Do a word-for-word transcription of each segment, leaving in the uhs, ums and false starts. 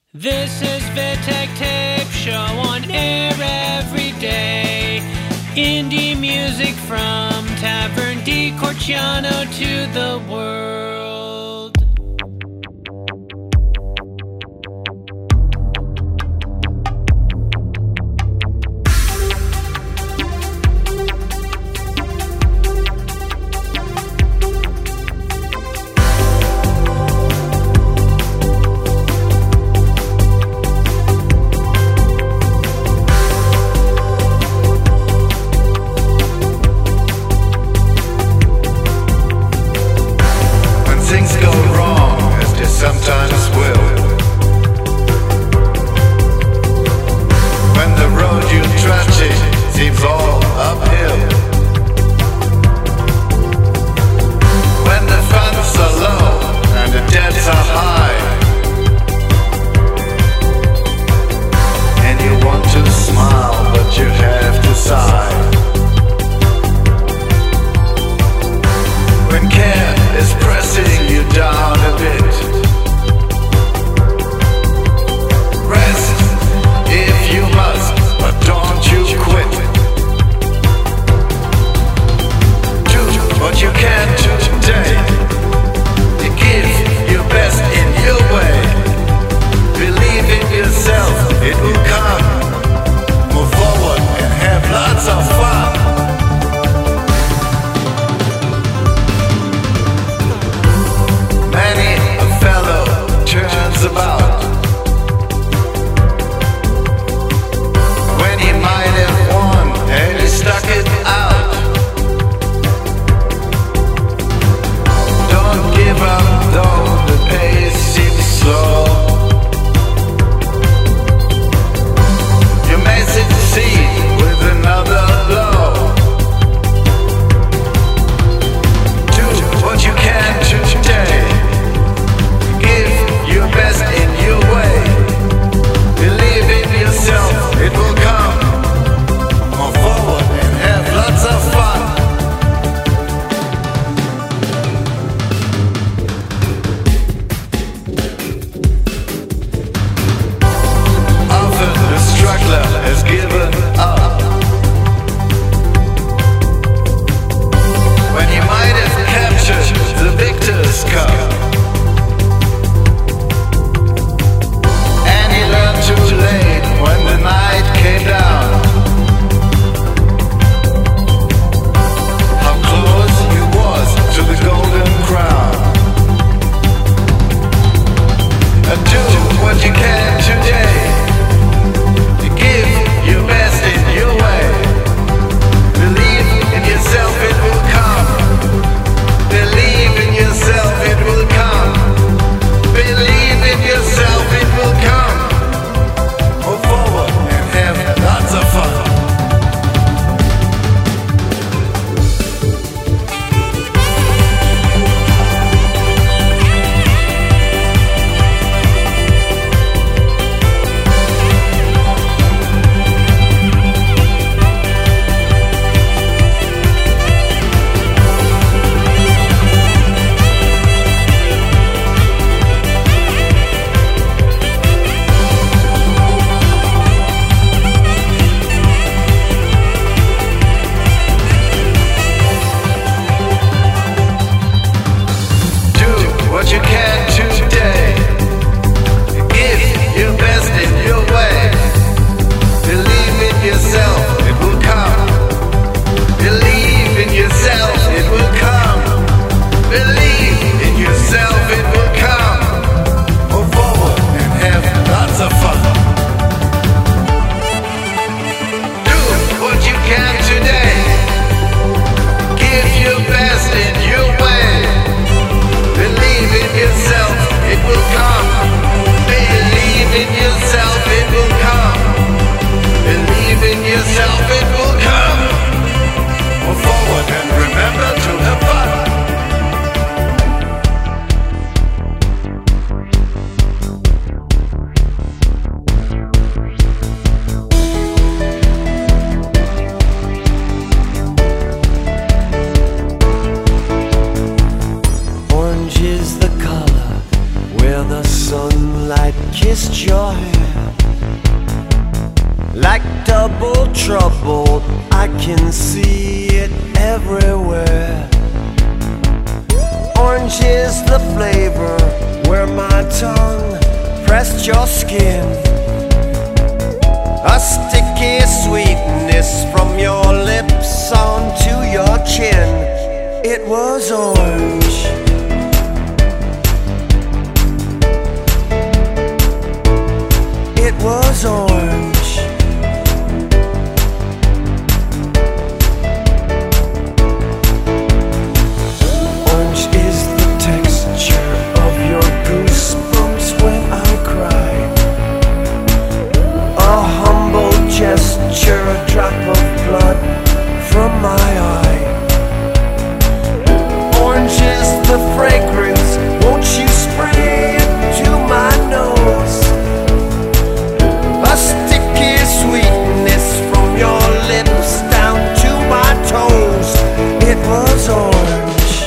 This is Vittek Tape Show on air every day. Indie music from Tavern di Corciano to the world. against your hair. Like double trouble, I can see it everywhere. Orange is the flavor where my tongue pressed your skin. A sticky sweetness from your lips onto your chin. It was orange. It was orange. Orange is the texture of your goosebumps when I cry. A humble gesture, a drop of blood from my eye. Orange is the fragrance, won't you spray it to my nose? A sticky sweetness from your lips down to my toes. It was orange.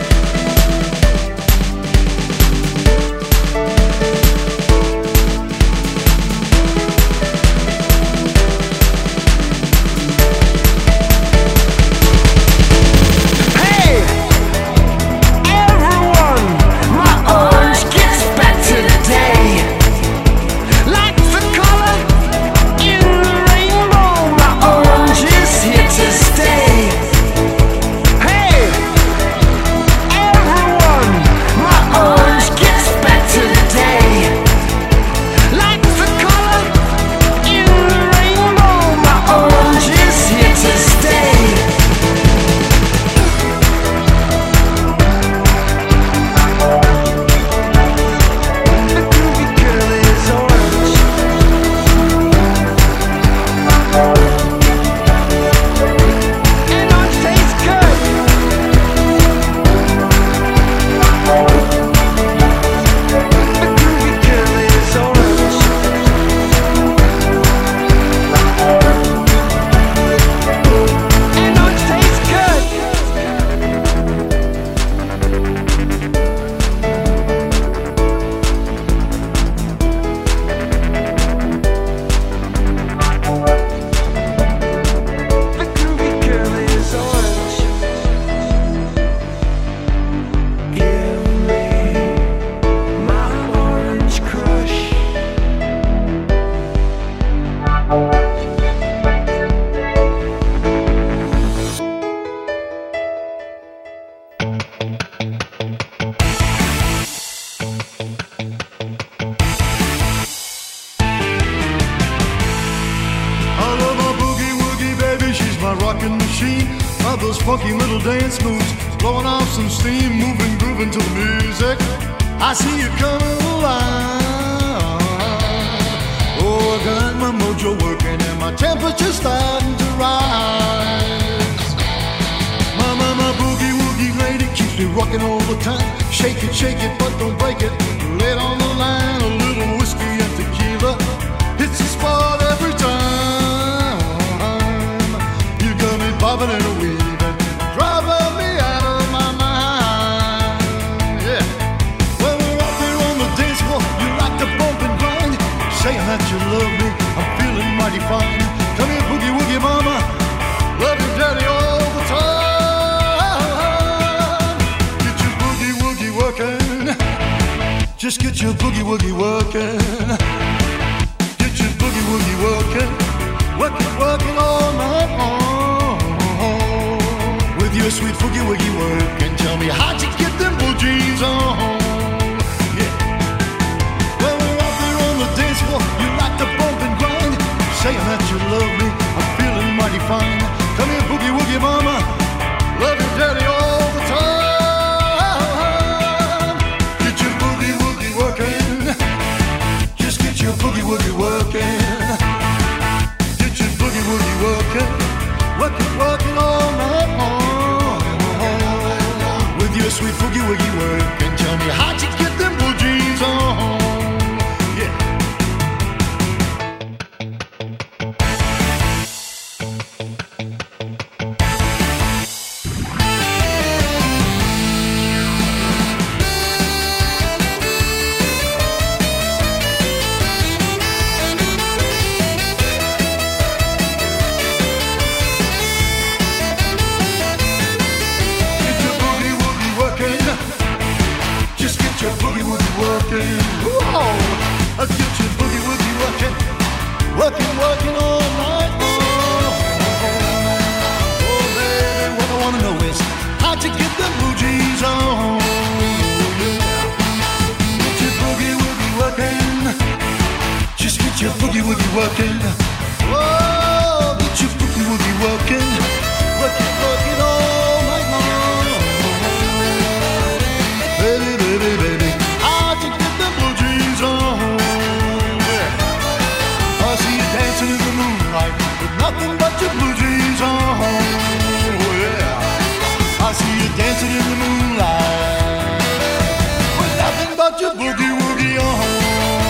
Funky little dance moves, blowing off some steam, moving, grooving to the music. I see you coming alive. Oh, I got my mojo working and my temperature starting to rise. My, my, my boogie woogie lady keeps me rocking all the time. Shake it, shake it, but don't break it. Lay it on the line, a little whiskey and tequila. It's a spot every time. You got me bobbing and a weaving. Driving me out of my mind, yeah. When we're out there on the dance floor, you like to bump and grind, saying that you love me, I'm feeling mighty fine. Come here, boogie woogie mama, love you daddy all the time. Get your boogie woogie working, just get your boogie woogie working. Get your boogie woogie working, working, working all night long. Your sweet boogie woogie work and tell me how'd you get them blue jeans on? Yeah. When we're out there on the dance floor, you like to bump and grind, saying that you love me, I'm feeling mighty fine. Come here, boogie woogie mama, love you daddy all the time. Get your boogie woogie working, just get your boogie woogie working. Oh, get your boogie woogie working. Work it, work it all night long. Baby, baby, baby, I can get the blue jeans on. Yeah. I see you dancing in the moonlight with nothing but your blue jeans on. Oh, yeah. I see you dancing in the moonlight with nothing but your boogie woogie on.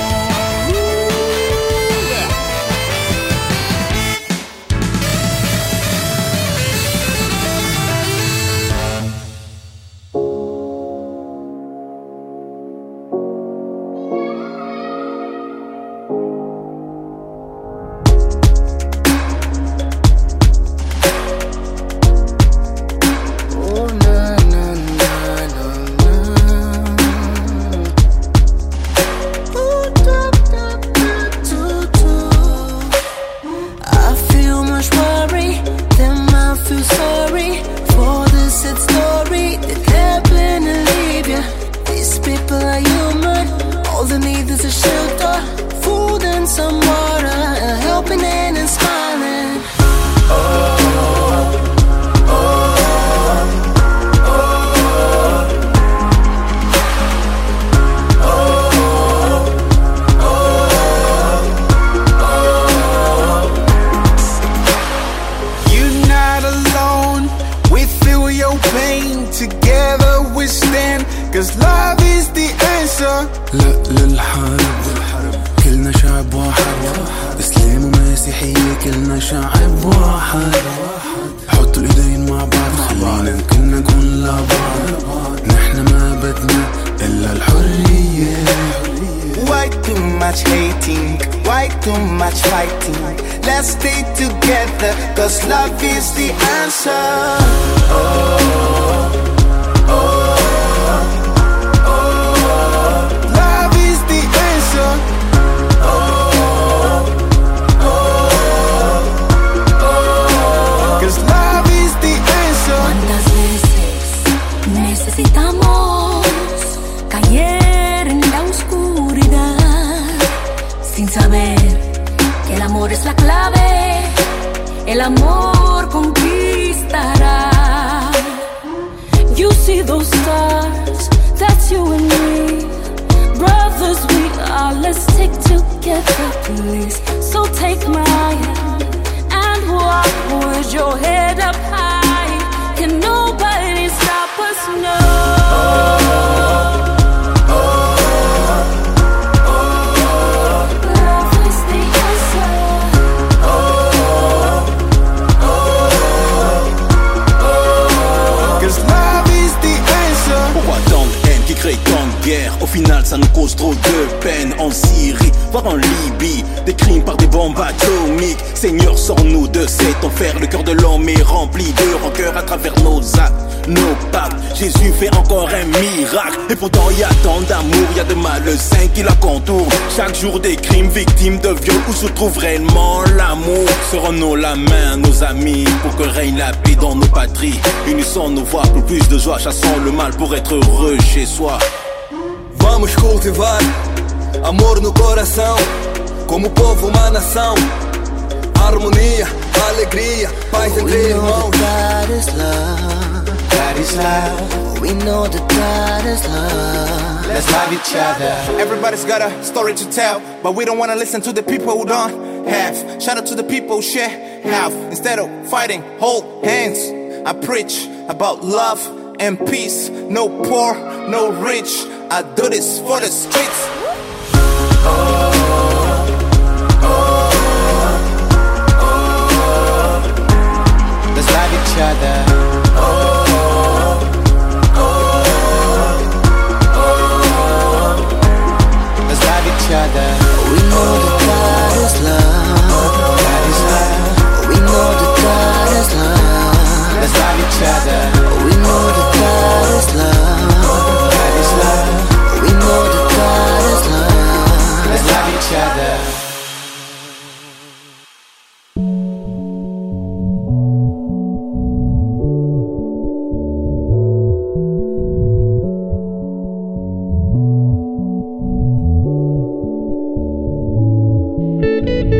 Jour des crimes, victimes de viol, où se trouve réellement l'amour? Serons-nous la main, nos amis, pour que règne la paix dans nos patries? Unissons nos voix pour plus de joie, chassons le mal pour être heureux chez soi. Vamos cultivar amor no coração, como povo, uma nação. Harmonia, alegria, paz entre irmãos. God is love, God is love. We know that God is love. Let's love each other. Everybody's got a story to tell, but we don't wanna listen to the people who don't have. Shout out to the people who share have. Instead of fighting, hold hands. I preach about love and peace. No poor, no rich. I do this for the streets. Oh, oh, oh. Let's love each other. Oh. Each other. We know that God is love. God is love. We know that God is love. Let's love each other. We know that God is love. God is love. We know that God is love. Let's love each other. Thank you.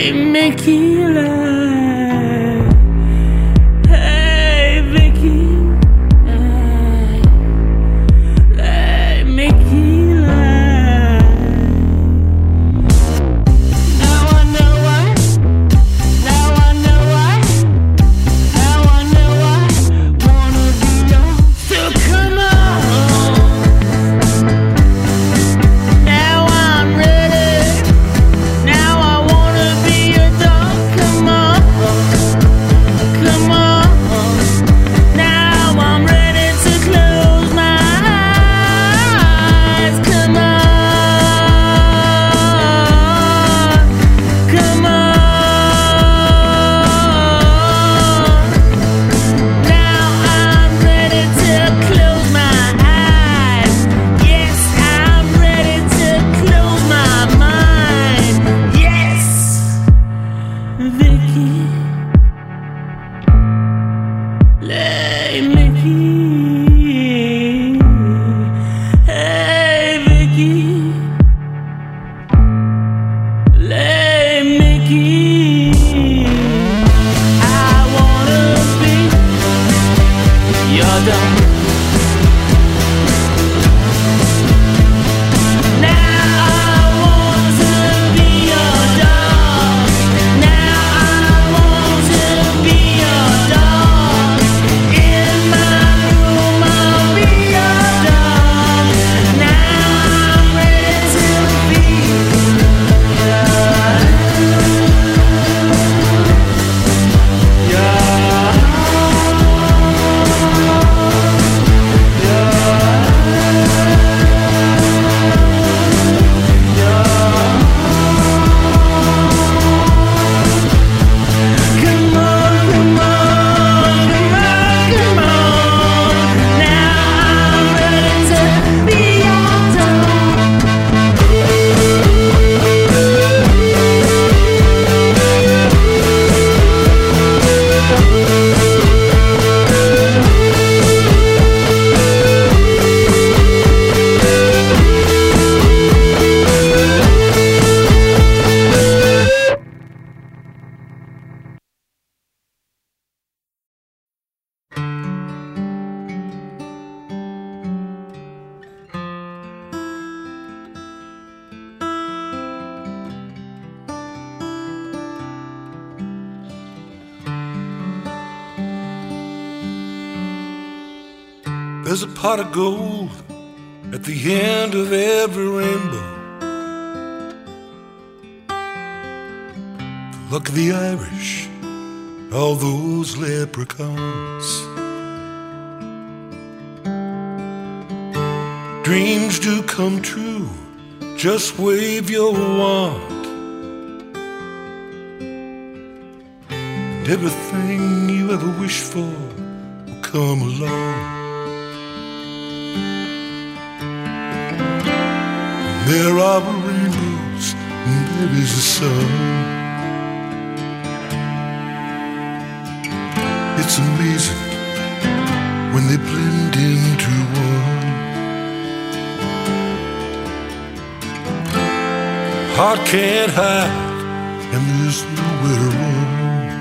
There's a pot of gold at the end of every rainbow. The luck of the Irish, all those leprechauns. Dreams do come true, just wave your wand, and everything you ever wish for will come along. There are rainbows and there is a sun. It's amazing when they blend into one. Heart can't hide and there's nowhere to run,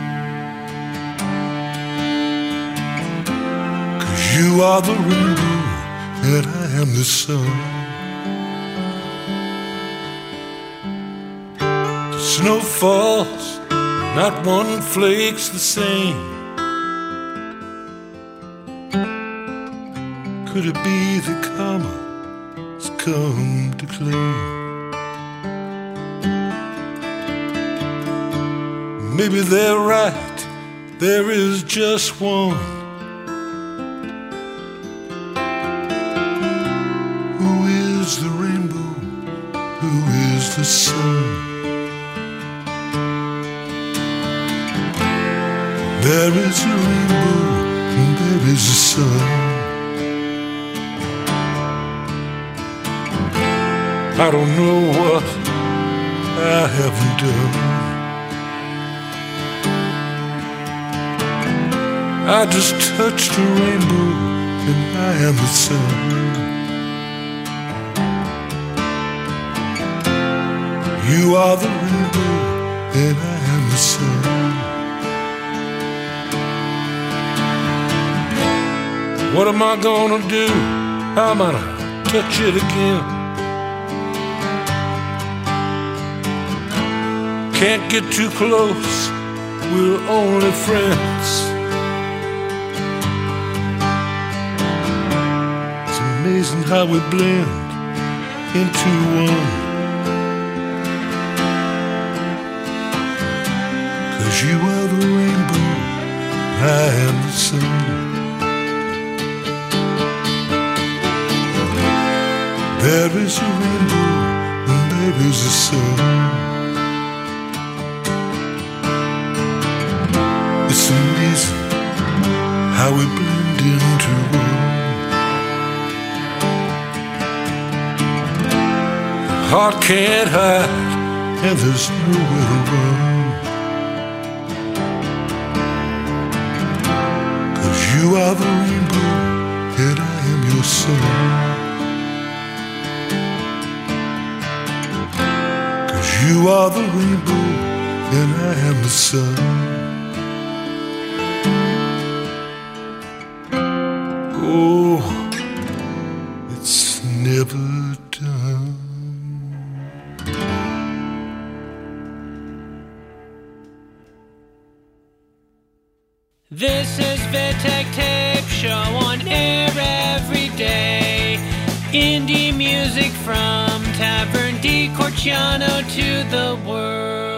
'cause you are the rainbow and I am the sun. Snow falls, not one flake's the same. Could it be that karma has come to claim? Maybe they're right, there is just one. Who is the rainbow? Who is the sun? There is a rainbow and there is a sun. I don't know what I haven't done. I just touched a rainbow and I am the sun. You are the rainbow and I the sun. What am I gonna do? I'm gonna touch it again. Can't get too close, we're only friends. It's amazing how we blend into one. 'Cause you are the rainbow, I am the sun. There is a rainbow and there is a sun. It's amazing how we blend into one. Heart can't hide and there's nowhere to run. 'Cause you are the rainbow and I am your sun. You are the rainbow and I am the sun. Oh, it's never done. This is Vittek Tape Show on air every day. Indie music from Tavern di Corciano to the world.